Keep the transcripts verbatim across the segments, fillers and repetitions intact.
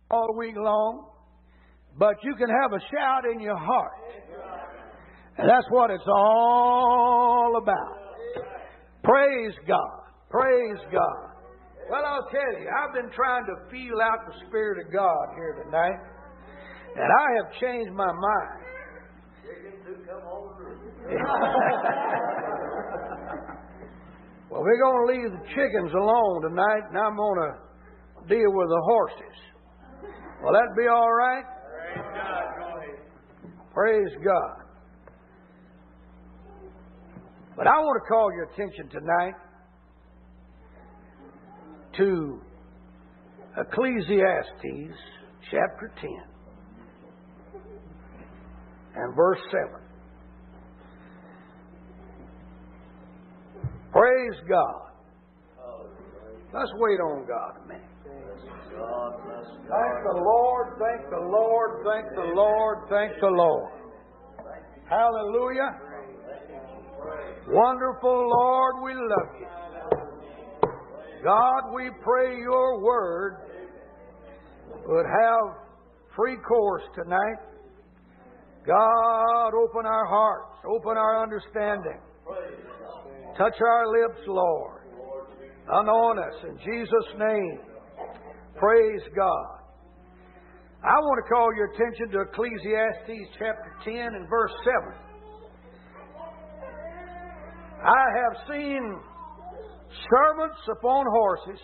all week long, but you can have a shout in your heart. And that's what it's all about. Praise God. Praise God. Well, I'll tell you, I've been trying to feel out the Spirit of God here tonight, and I have changed my mind. Well, we're going to leave the chickens alone tonight, and I'm going to deal with the horses. Will that be all right? Praise God. Go ahead. Praise God. But I want to call your attention tonight to Ecclesiastes chapter ten and verse seven. Praise God. Let's wait on God a minute. Thank the Lord, thank the Lord, thank the Lord, thank the Lord. Hallelujah. Wonderful Lord, we love you. God, we pray your word would have free course tonight. God, open our hearts, open our understanding. Touch our lips, Lord. Anoint us in Jesus' name. Praise God. I want to call your attention to Ecclesiastes chapter ten and verse seven. I have seen servants upon horses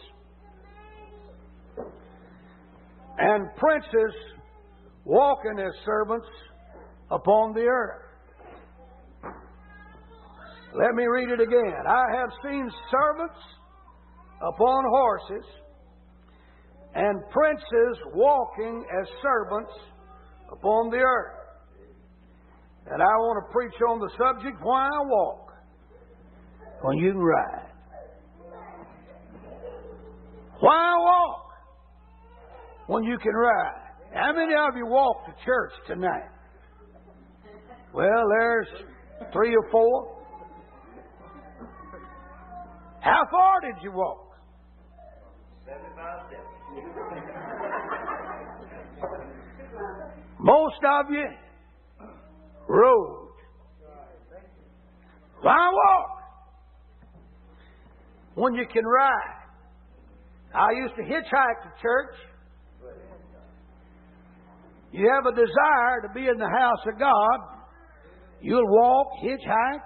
and princes walking as servants upon the earth. Let me read it again. I have seen servants upon horses and princes walking as servants upon the earth. And I want to preach on the subject, why walk when you can ride. Why walk when you can ride? How many of you walk to church tonight? Well, there's three or four. How far did you walk? seventy-five steps. Most of you rode. Why walk when you can ride? I used to hitchhike to church. You have a desire to be in the house of God, you'll walk, hitchhike,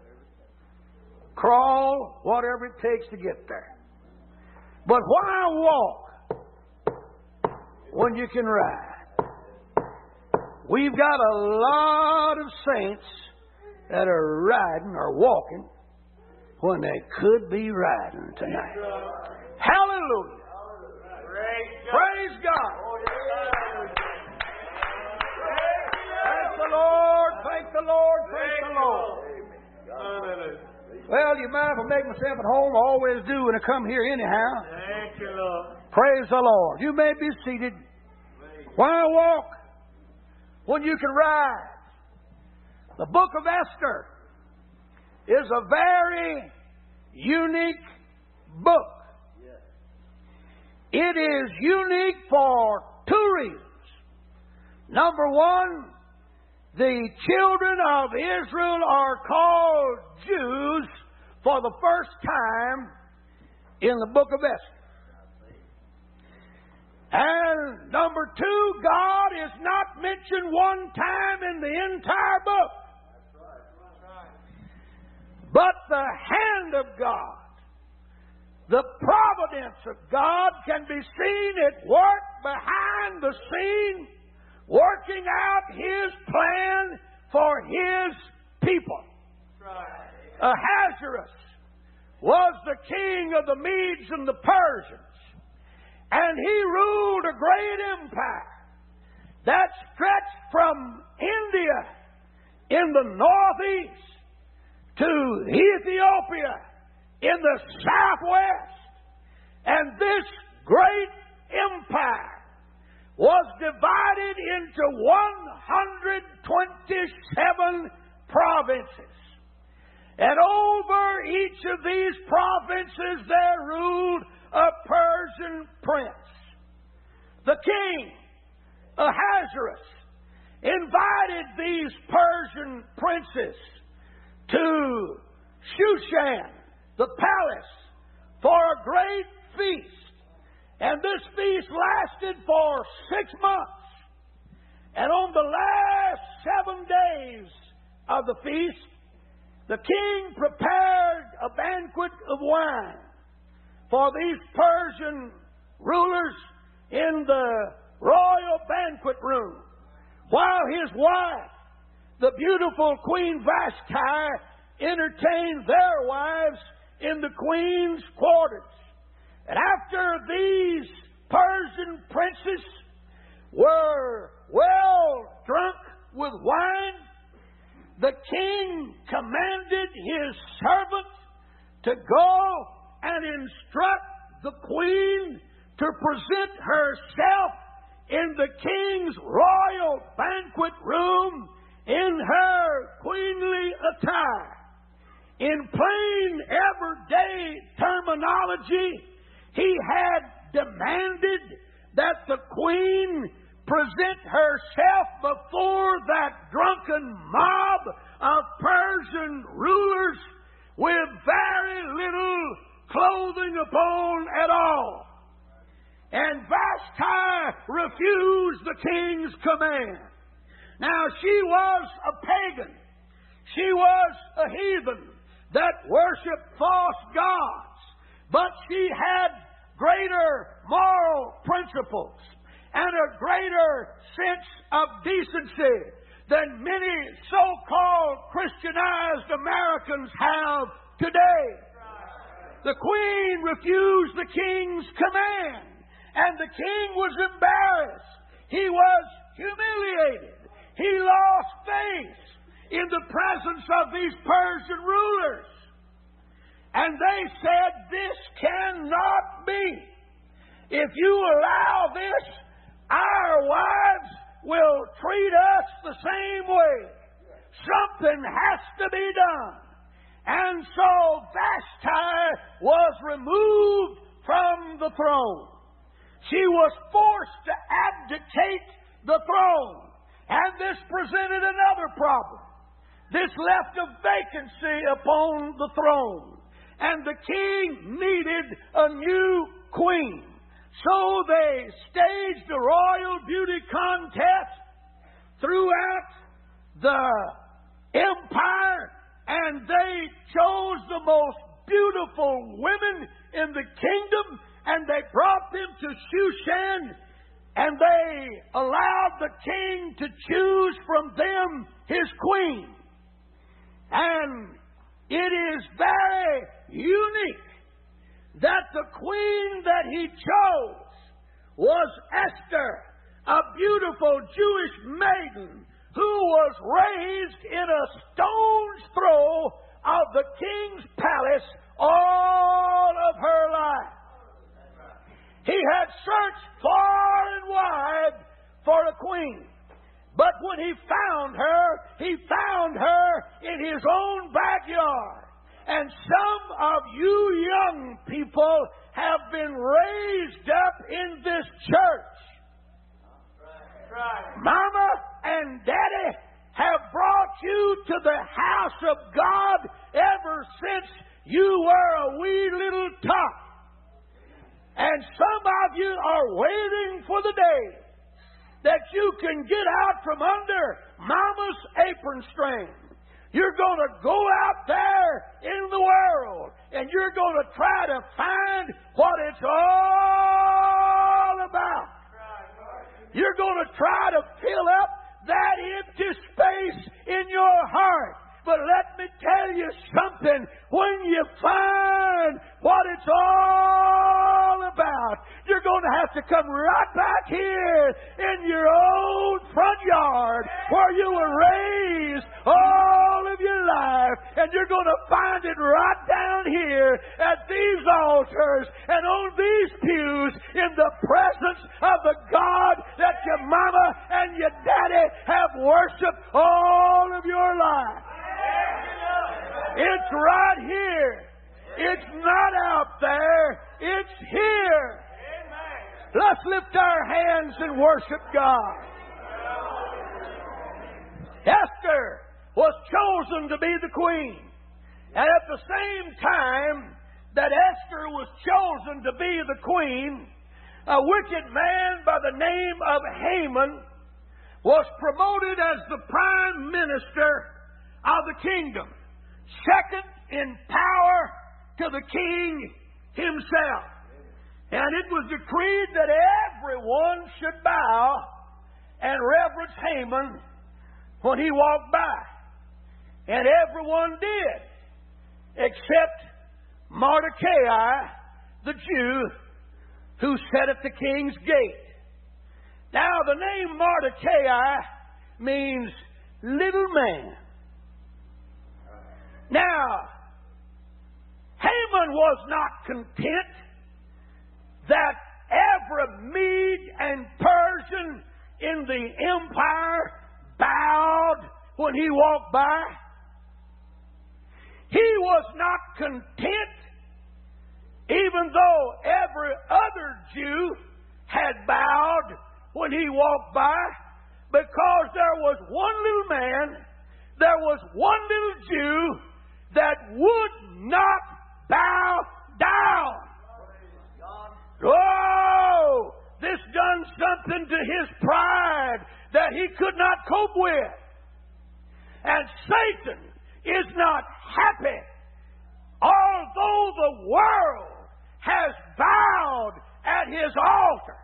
crawl, whatever it takes to get there. But why walk when you can ride? We've got a lot of saints that are riding or walking when they could be riding tonight. Hallelujah. Praise God. Thank the Lord. Thank the Lord. Thank the Lord. Well, you mind if I make myself at home? I always do when I come here anyhow. Thank you, Lord. Praise the Lord. You may be seated. Why walk when you can ride? The book of Esther is a very unique book. It is unique for two reasons. Number one, the children of Israel are called Jews for the first time in the book of Esther. And number two, God is not mentioned one time in the entire book. But the hand of God, the providence of God can be seen at work behind the scene, working out His plan for His people. Ahasuerus was the king of the Medes and the Persians, and he ruled a great empire that stretched from India in the northeast to Ethiopia in the southwest. And this great empire was divided into one hundred twenty-seven provinces. And over each of these provinces there ruled a Persian prince. The king Ahasuerus invited these Persian princes to Shushan, the palace, for a great feast. And this feast lasted for six months. And on the last seven days of the feast, the king prepared a banquet of wine for these Persian rulers in the royal banquet room, while his wife, the beautiful Queen Vashti, entertained their wives in the queen's quarters. And after these Persian princes were well drunk with wine, the king commanded his servant to go and instruct the queen to present herself in the king's royal banquet room in her queenly attire. In plain, everyday terminology, he had demanded that the queen present herself before that drunken mob of Persian rulers with very little clothing upon at all. And Vashti refused the king's command. Now, she was a pagan. She was a heathen that worshiped false gods. But she had greater moral principles and a greater sense of decency than many so-called Christianized Americans have today. The queen refused the king's command, and the king was embarrassed. He was humiliated. He lost face in the presence of these Persian rulers. And they said, "This cannot be. If you allow this, our wives will treat us the same way. Something has to be done." And so Vashti was removed from the throne. She was forced to abdicate the throne. And this presented another problem. This left a vacancy upon the throne. And the king needed a new queen. So they staged a royal beauty contest throughout the empire, and they chose the most beautiful women in the kingdom, and they brought them to Shushan, and they allowed the king to choose from them his queen. And it is very unique that the queen that he chose was Esther, a beautiful Jewish maiden who was raised in a stone's throw of the king's palace all of her life. He had searched far and wide for a queen. But when he found her, he found her in his own backyard. And some of you young people have been raised up in this church. Right. Mama and Daddy have brought you to the house of God ever since you were a wee little tot. And some of you are waiting for the day that you can get out from under Mama's apron string. You're going to go out there in the world and you're going to try to find what it's all about. You're going to try to fill up that empty space in your heart. But let me tell you something. When you find what it's all about, you're going to have to come right back here in your own front yard where you were raised all of your life. And you're going to find it right down here at these altars and on these pews in the presence of the God that your mama and your daddy have worshiped all of your life. It's right here. It's not out there. It's here. Let's lift our hands. hands and worship God. Esther was chosen to be the queen. And at the same time that Esther was chosen to be the queen, a wicked man by the name of Haman was promoted as the prime minister of the kingdom, second in power to the king himself. And it was decreed that everyone should bow and reverence Haman when he walked by. And everyone did, except Mordecai, the Jew, who sat at the king's gate. Now, the name Mordecai means little man. Now, Haman was not content that every Mede and Persian in the empire bowed when he walked by. He was not content, even though every other Jew had bowed when he walked by, because there was one little man, there was one little Jew that would not bow down. Oh, this done something to his pride that he could not cope with. And Satan is not happy, although the world has bowed at his altar.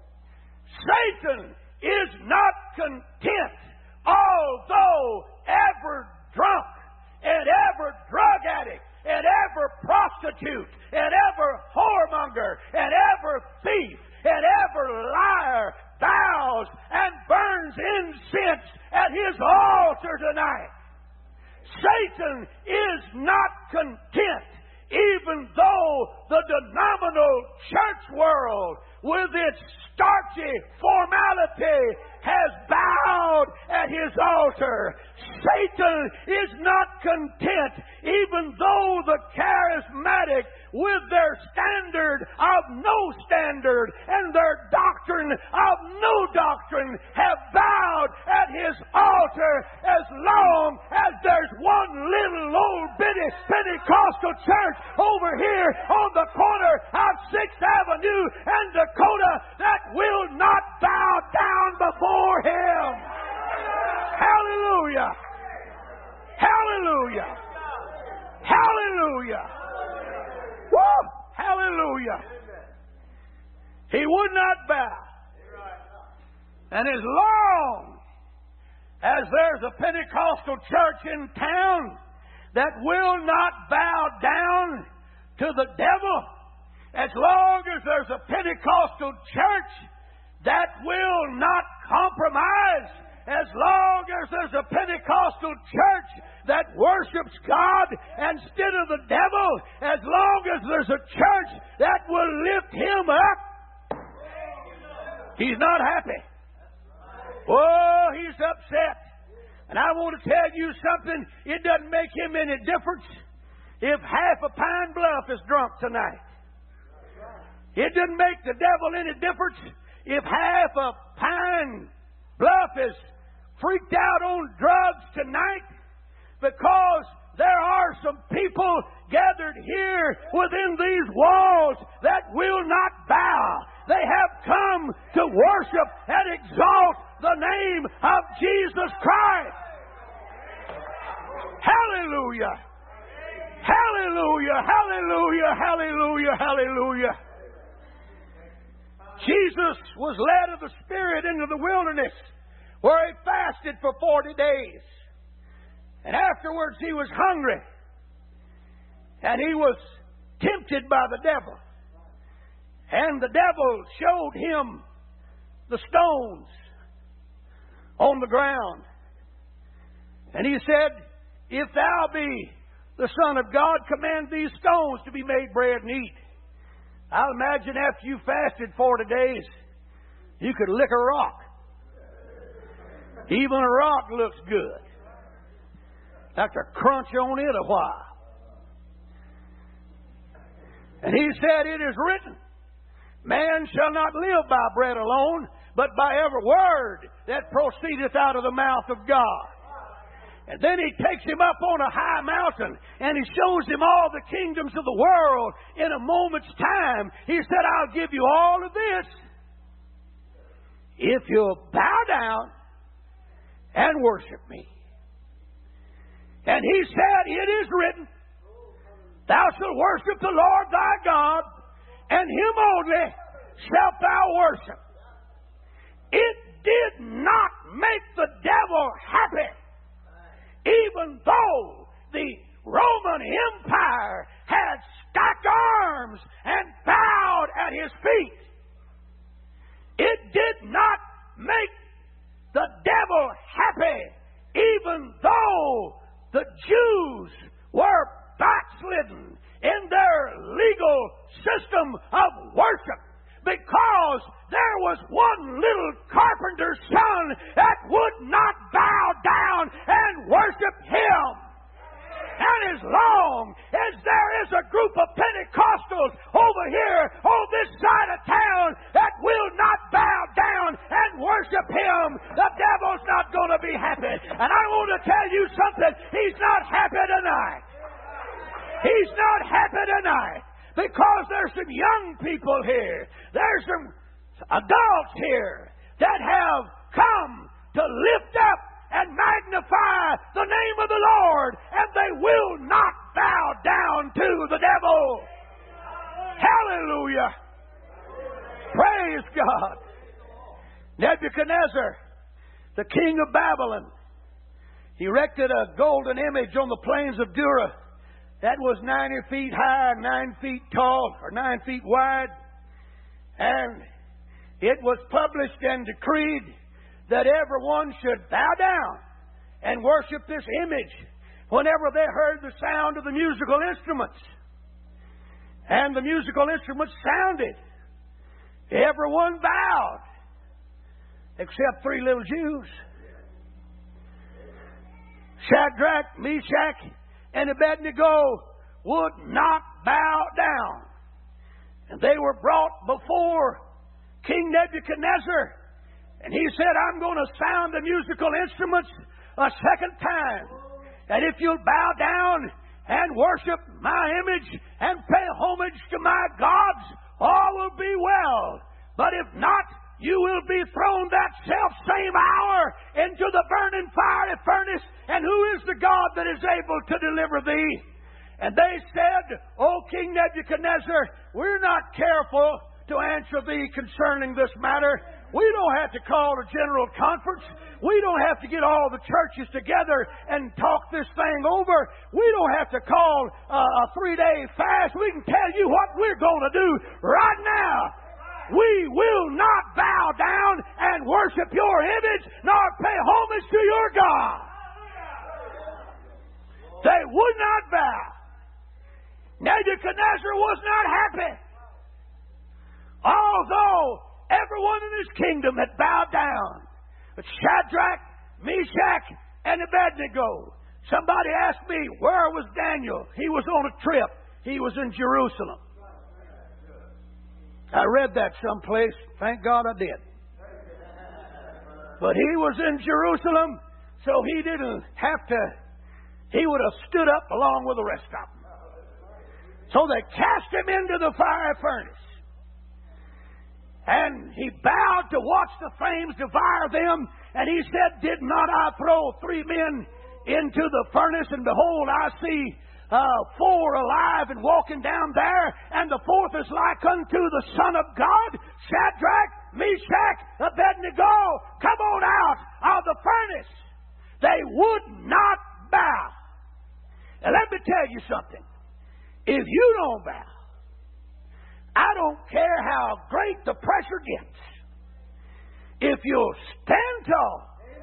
Satan is not content, although every drunk and every drug addict and every prostitute and every whoremonger and every thief and every liar bows and burns incense at his altar tonight. Satan is not content, even though the denominational church world, with its starchy formality, has bowed at his altar. Satan is not content, even though the charismatic, with their standard of no standard and their doctrine of no doctrine, have bowed at his altar, as long as there's one little old bitty Pentecostal church over here on the corner of sixth Avenue and Dakota that will not bow down before him. Hallelujah! Hallelujah! Hallelujah! Woo! Hallelujah! He would not bow. And as long as there's a Pentecostal church in town that will not bow down to the devil, as long as there's a Pentecostal church that will not compromise, as long as there's a Pentecostal church that worships God instead of the devil, as long as there's a church that will lift him up, he's not happy. Oh, he's upset. And I want to tell you something, it doesn't make him any difference if half of Pine Bluff is drunk tonight. It doesn't make the devil any difference if half of Pine Bluff is freaked out on drugs tonight, because there are some people gathered here within these walls that will not bow. They have come to worship and exalt the name of Jesus Christ. Hallelujah! Hallelujah! Hallelujah! Hallelujah! Hallelujah! Jesus was led of the Spirit into the wilderness, where he fasted for forty days. And afterwards he was hungry. And he was tempted by the devil. And the devil showed him the stones on the ground. And he said, "If thou be the Son of God, command these stones to be made bread and eat." I'll imagine after you fasted forty days, you could lick a rock. Even a rock looks good. Have to crunch on it a while. And he said, "It is written, Man shall not live by bread alone, but by every word that proceedeth out of the mouth of God. And then He takes him up on a high mountain and He shows him all the kingdoms of the world in a moment's time. He said, I'll give you all of this if you'll bow down and worship me. And He said, it is written, thou shalt worship the Lord thy God, and Him only shalt thou worship. It did not make the devil happy, even though the Roman Empire had stacked arms and bowed at His feet. It did not make the devil happy, even though the Jews were backslidden in their legal system of worship, because there was one little carpenter's son that would not bow down and worship Him. And as long as there is a group of Pentecostals over here on this side of town that will not bow down and worship Him, the devil's not going to be happy. And I want to tell you something. He's not happy tonight. He's not happy tonight because there's some young people here. There's some adults here that have come to lift up and magnify the name of the Lord, and they will not bow down to the devil. Hallelujah. Praise God. Nebuchadnezzar, the king of Babylon, he erected a golden image on the plains of Dura that was ninety feet high, nine feet tall, or nine feet wide. And it was published and decreed that everyone should bow down and worship this image whenever they heard the sound of the musical instruments. And the musical instruments sounded. Everyone bowed, except three little Jews. Shadrach, Meshach, and Abednego would not bow down. And they were brought before King Nebuchadnezzar. And he said, I'm going to sound the musical instruments a second time. And if you'll bow down and worship my image and pay homage to my gods, all will be well. But if not, you will be thrown that self same hour into the burning fiery furnace. And who is the God that is able to deliver thee? And they said, O King Nebuchadnezzar, we're not careful to answer thee concerning this matter. We don't have to call a general conference. We don't have to get all the churches together and talk this thing over. We don't have to call uh, a three-day fast. We can tell you what we're going to do right now. We will not bow down and worship your image, nor pay homage to your God. They would not bow. Nebuchadnezzar was not happy. Although everyone in his kingdom had bowed down. But Shadrach, Meshach, and Abednego. Somebody asked me, where was Daniel? He was on a trip. He was in Jerusalem. I read that someplace. Thank God I did. But he was in Jerusalem, so he didn't have to. He would have stood up along with the rest of them. So they cast him into the fire furnace. And he bowed to watch the flames devour them. And he said, did not I throw three men into the furnace? And behold, I see uh, four alive and walking down there. And the fourth is like unto the Son of God. Shadrach, Meshach, Abednego, come on out of the furnace. They would not bow. And let me tell you something. If you don't bow, I don't care how great the pressure gets. If you'll stand tall,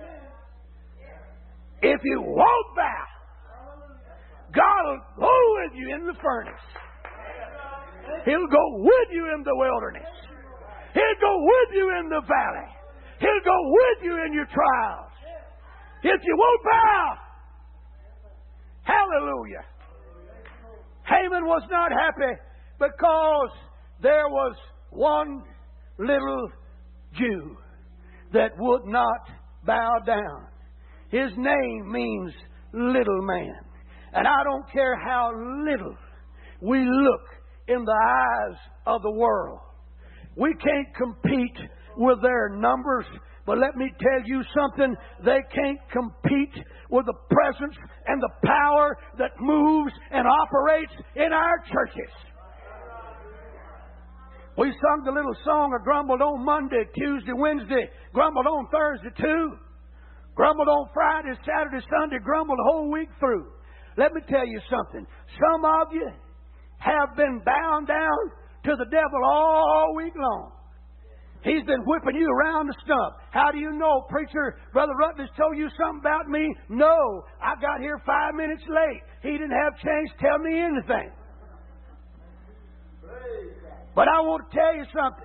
if you won't bow, God will go with you in the furnace. He'll go with you in the wilderness. He'll go with you in the valley. He'll go with you in your trials. If you won't bow, hallelujah. Haman was not happy because there was one little Jew that would not bow down. His name means little man. And I don't care how little we look in the eyes of the world. We can't compete with their numbers, but let me tell you something. They can't compete with the presence and the power that moves and operates in our churches. We sung the little song of grumbled on Monday, Tuesday, Wednesday, grumbled on Thursday too, grumbled on Friday, Saturday, Sunday, grumbled the whole week through. Let me tell you something. Some of you have been bound down to the devil all week long. He's been whipping you around the stump. How do you know, preacher? Brother Rutledge told you something about me? No, I got here five minutes late. He didn't have a chance to tell me anything. But I want to tell you something.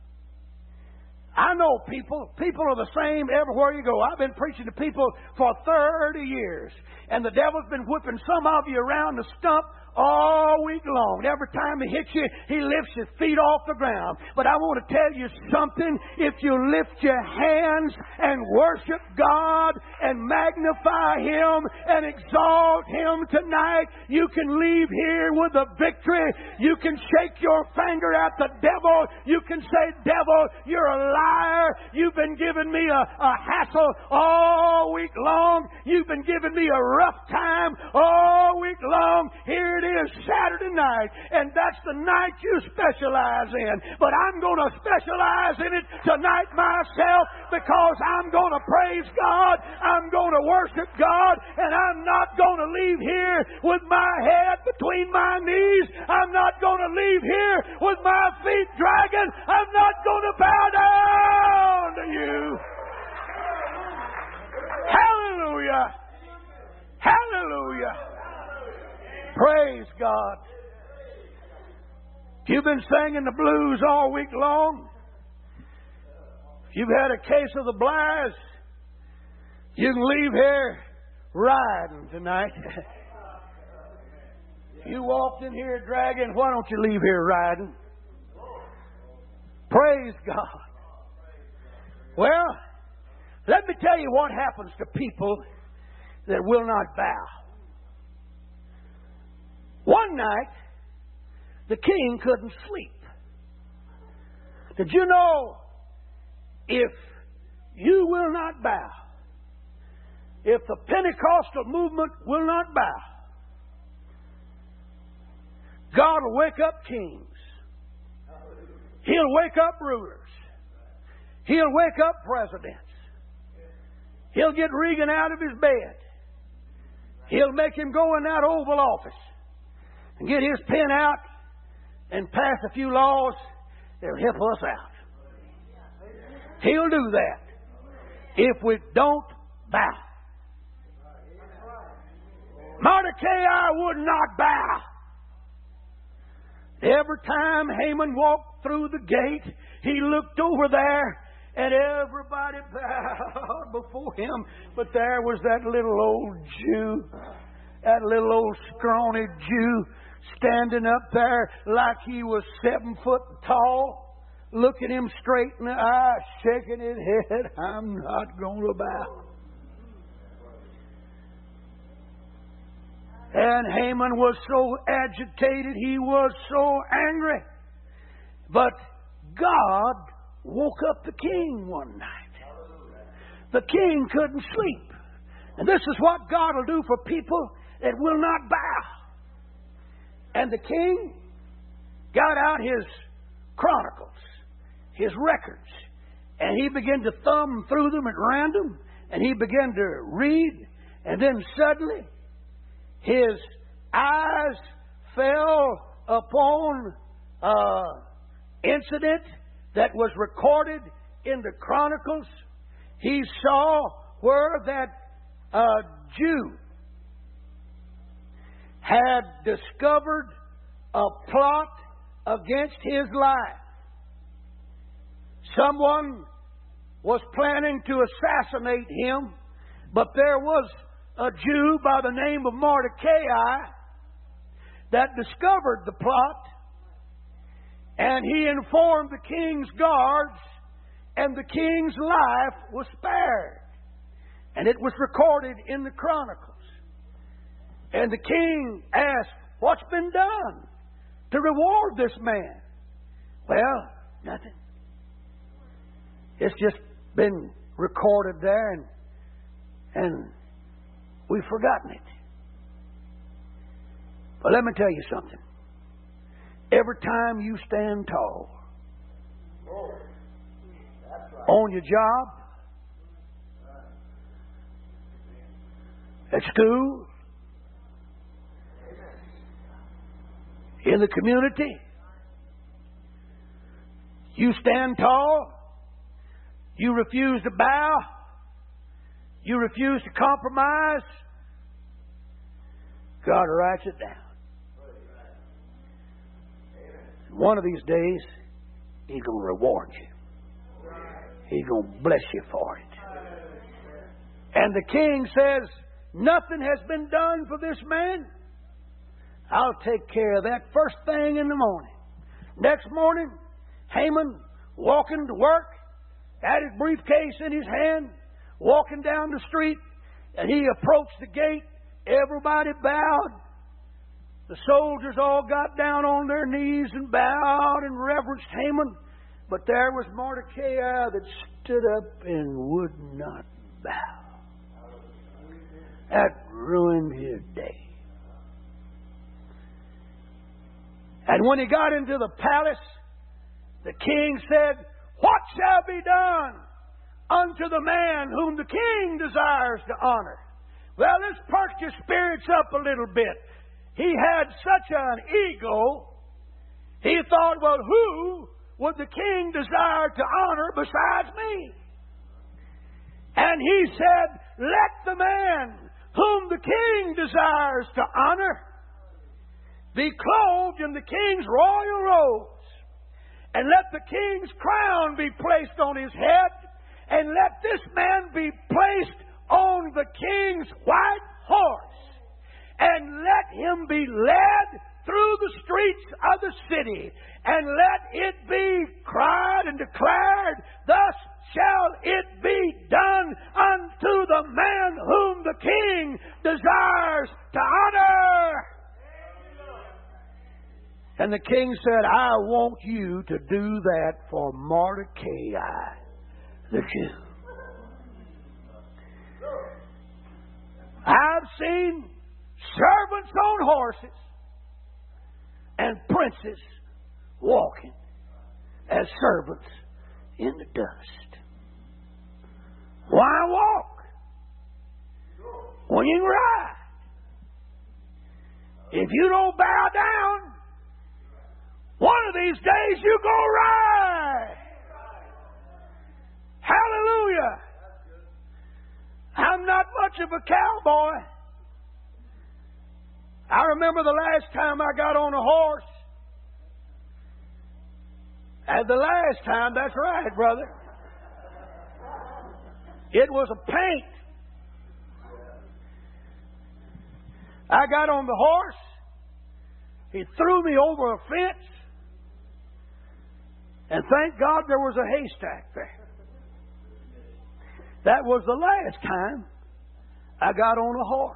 I know people. People are the same everywhere you go. I've been preaching to people for thirty years. And the devil's been whipping some of you around the stump all week long. Every time he hits you, he lifts your feet off the ground. But I want to tell you something. If you lift your hands and worship God and magnify Him and exalt Him tonight, you can leave here with a victory. You can shake your finger at the devil. You can say, devil, you're a liar. You've been giving me a, a hassle all week long. You've been giving me a rough time all week long. Here it is, Saturday night, and that's the night you specialize in. But I'm going to specialize in it tonight myself, because I'm going to praise God, I'm going to worship God, and I'm not going to leave here with my head between my knees. I'm not going to leave here with my feet dragging. I'm not going to bow down to you. Hallelujah. Hallelujah. Praise God. If you've been singing the blues all week long, if you've had a case of the blast, you can leave here riding tonight. If you walked in here dragging, why don't you leave here riding? Praise God. Well, let me tell you what happens to people that will not bow. One night, the king couldn't sleep. Did you know, if you will not bow, if the Pentecostal movement will not bow, God will wake up kings. He'll wake up rulers. He'll wake up presidents. He'll get Reagan out of his bed. He'll make him go in that Oval Office and get his pen out and pass a few laws that'll help us out. He'll do that if we don't bow. Mordecai would not bow. Every time Haman walked through the gate, he looked over there and everybody bowed before him. But there was that little old Jew, that little old scrawny Jew, standing up there like he was seven foot tall, looking him straight in the eye, shaking his head. I'm not going to bow. And Haman was so agitated, he was so angry. But God woke up the king one night. The king couldn't sleep. And this is what God will do for people that will not bow. And the king got out his chronicles, his records, and he began to thumb through them at random, and he began to read, and then suddenly his eyes fell upon an incident that was recorded in the Chronicles. He saw where that uh, Jew had discovered a plot against his life. Someone was planning to assassinate him, but there was a Jew by the name of Mordecai that discovered the plot. And he informed the king's guards, and the king's life was spared. And it was recorded in the Chronicles. And the king asked, what's been done to reward this man? Well, nothing. It's just been recorded there, and, and we've forgotten it. But let me tell you something. Every time you stand tall on your job, at school, in the community, you stand tall, you refuse to bow, you refuse to compromise, God writes it down. One of these days, He's going to reward you. He's going to bless you for it. And the king says, nothing has been done for this man. I'll take care of that first thing in the morning. Next morning, Haman walking to work, had his briefcase in his hand, walking down the street, and he approached the gate. Everybody bowed. The soldiers all got down on their knees and bowed and reverenced Haman. But there was Mordecai that stood up and would not bow. That ruined his day. And when he got into the palace, the king said, what shall be done unto the man whom the king desires to honor? Well, let's perk your spirits up a little bit. He had such an ego, he thought, well, who would the king desire to honor besides me? And he said, let the man whom the king desires to honor be clothed in the king's royal robes, and let the king's crown be placed on his head, and let this man be placed on the king's white horse, and let him be led through the streets of the city, and let it be cried and declared, thus shall it be done unto the man whom the king desires to honor. And the king said, I want you to do that for Mordecai, the Jew. I've seen servants on horses and princes walking as servants in the dust. Why walk when you can ride? If you don't bow down, one of these days you go ride. Hallelujah. I'm not much of a cowboy. I remember the last time I got on a horse. And the last time, that's right, brother. It was a paint. I got on the horse. He threw me over a fence. And thank God there was a haystack there. That was the last time I got on a horse.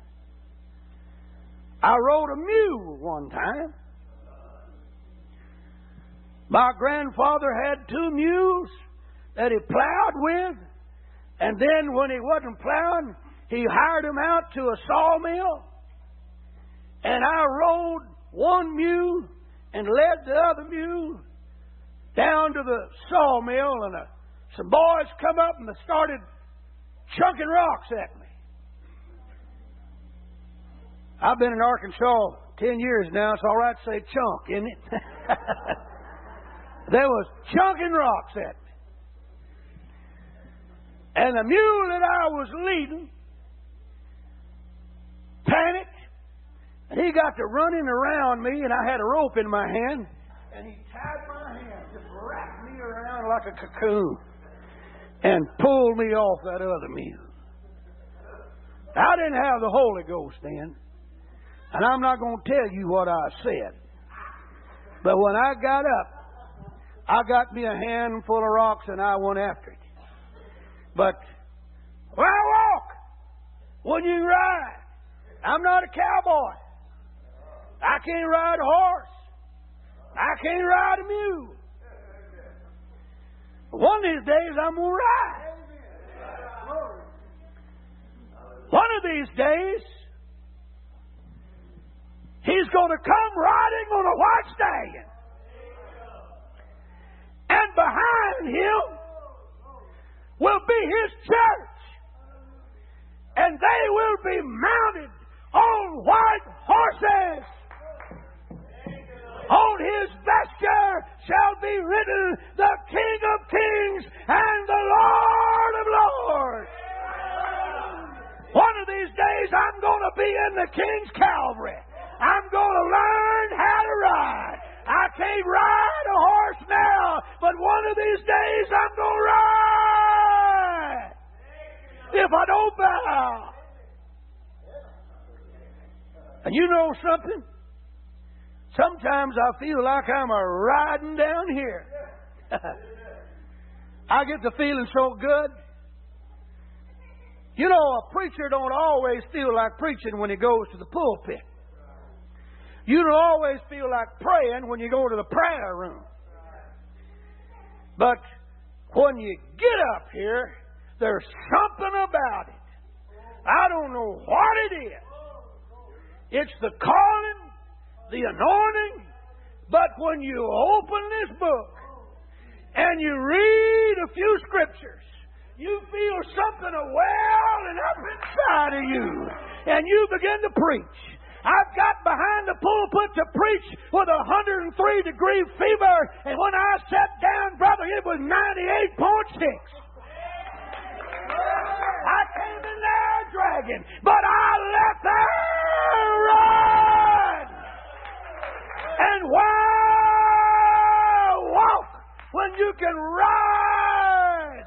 I rode a mule one time. My grandfather had two mules that he plowed with. And then when he wasn't plowing, he hired them out to a sawmill. And I rode one mule and led the other mule down to the sawmill, and uh, some boys come up and they started chunking rocks at me. I've been in Arkansas ten years now. It's all right to say chunk, isn't it? They was chunking rocks at me. And the mule that I was leading panicked, and he got to running around me, and I had a rope in my hand, and he tied my hand, just wrapped me around like a cocoon, and pulled me off that other mule. I didn't have the Holy Ghost then, and I'm not going to tell you what I said. But when I got up, I got me a handful of rocks and I went after it. But when I walk, when you ride, I'm not a cowboy. I can't ride a horse. I can't ride a mule. But one of these days I'm going to ride. One of these days, He's going to come riding on a white stallion. And behind Him will be His church. And they will be mounted on white horses. On His vesture shall be written, the King of Kings and the Lord of Lords. One of these days I'm going to be in the King's Calvary. I'm going to learn how to ride. I can't ride a horse now, but one of these days I'm going to ride. If I don't bow. And you know something? Sometimes I feel like I'm a riding down here. I get the feeling so good. You know, a preacher don't always feel like preaching when he goes to the pulpit. You don't always feel like praying when you go to the prayer room. But when you get up here, there's something about it. I don't know what it is. It's the calling, the anointing. But when you open this book and you read a few scriptures, you feel something a welling up inside of you. And you begin to preach. I've got behind the pulpit to preach with a one hundred three degree fever. And when I sat down, brother, it was ninety-eight point six. I came in there dragging, but I left there run. And why walk when you can ride?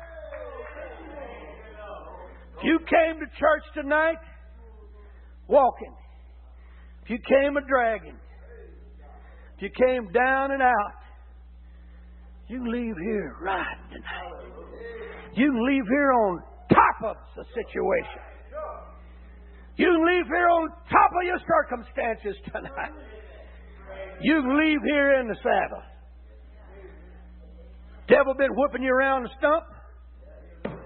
If you came to church tonight walking, if you came a dragging, if you came down and out, you can leave here riding tonight. You can leave here on top of the situation. You can leave here on top of your circumstances tonight. You can leave here in the saddle. Devil been whipping you around the stump?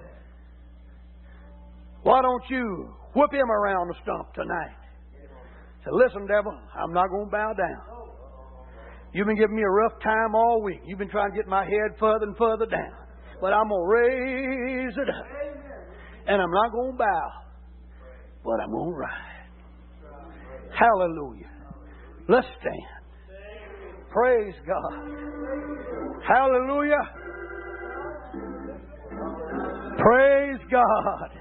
Why don't you whip him around the stump tonight? Say, listen, devil, I'm not going to bow down. You've been giving me a rough time all week. You've been trying to get my head further and further down. But I'm going to raise it up. And I'm not going to bow. But I'm going to ride. Hallelujah. Let's stand. Praise God. Hallelujah. Praise God.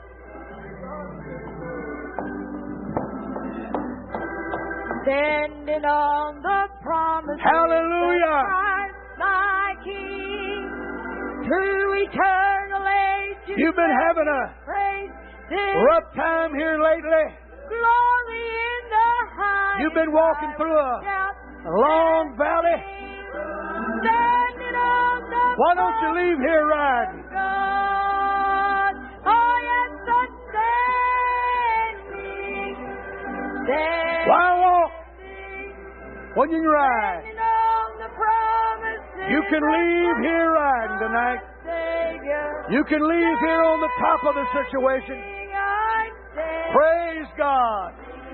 Standing on the promises Hallelujah. of Christ my King, through eternal ages. You've been having a praise rough time here lately. Glory in the high. You've been walking through a, a long valley. Standing on the Why don't you leave here riding? God. Oh, yes, I'm standing. Standing. Why walk when you can ride? On the promises You can leave here riding tonight. You can leave here on the top of the situation. Praise God.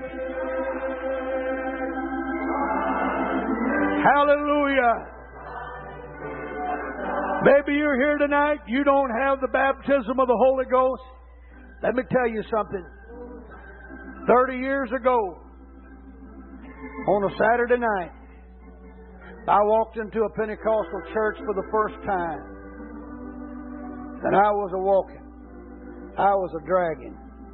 Hallelujah. Maybe you're here tonight. You don't have the baptism of the Holy Ghost. Let me tell you something. Thirty years ago, on a Saturday night, I walked into a Pentecostal church for the first time. And I was a walking. I was a dragging.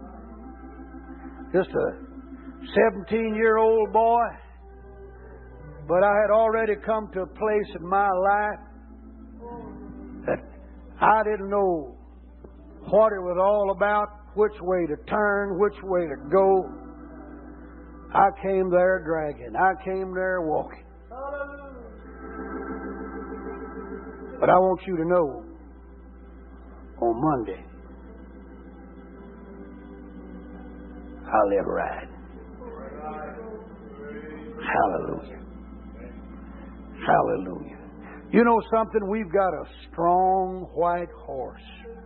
Just a seventeen-year-old boy. But I had already come to a place in my life that I didn't know what it was all about, which way to turn, which way to go. I came there dragging. I came there walking. But I want you to know on Monday, I'll live right. Hallelujah. Hallelujah. You know something? We've got a strong white horse.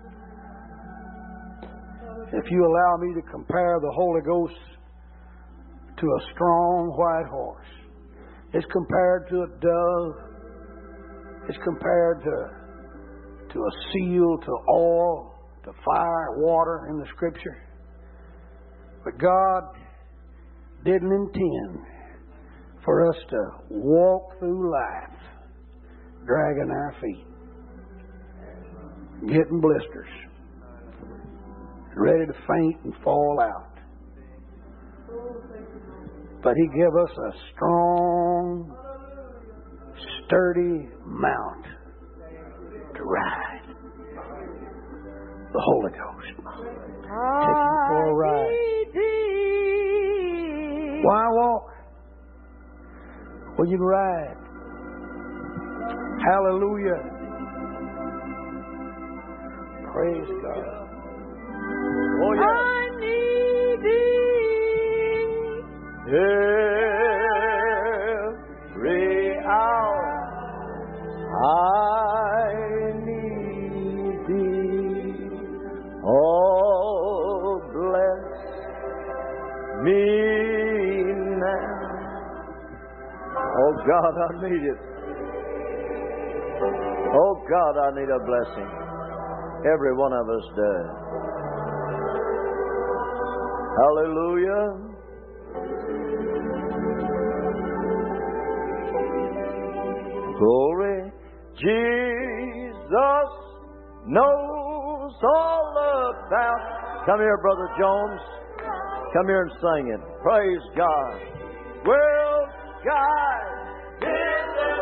If you allow me to compare the Holy Ghost to a strong white horse, it's compared to a dove. It's compared to, to a seal, to oil, to fire, water in the Scripture. But God didn't intend for us to walk through life dragging our feet, getting blisters, ready to faint and fall out. But He gave us a strong, sturdy mount to ride. The Holy Ghost. Take you for a ride. Why walk? Well, you can ride. Hallelujah. Praise God. Oh, yeah. I need Thee. Every hour I need Thee. Oh, bless me now. Oh, God, I need it. Oh, God, I need a blessing. Every one of us does. Hallelujah. Glory. Jesus knows all about. Come here, Brother Jones. Come here and sing it. Praise God. Well, God in the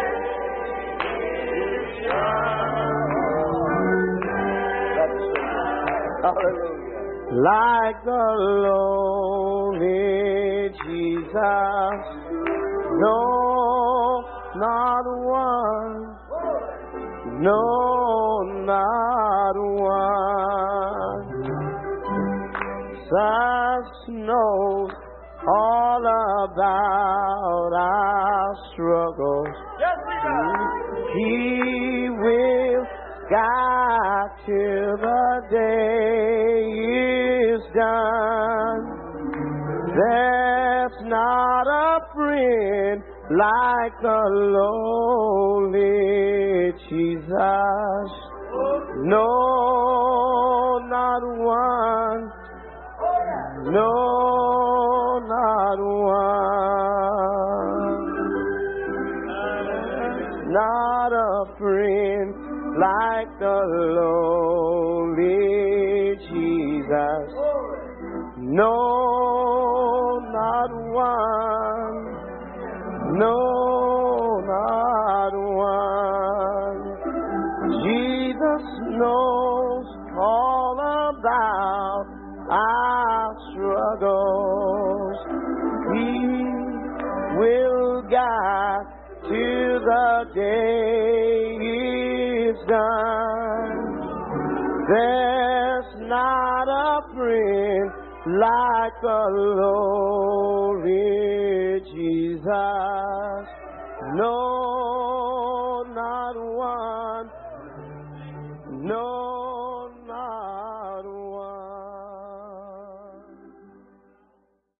Hallelujah. Like the lonely Jesus, no, not one, no, not one. Jesus knows all about our struggles. Yes, He He will guide till the day is done. There's not a friend like the lowly Jesus. No, not one. No, not one. Not a friend like the lowly Jesus. No, not one. No, not one. Jesus knows all about our struggles. He will guide till the day is done. There's not a friend like the lowly Jesus. No.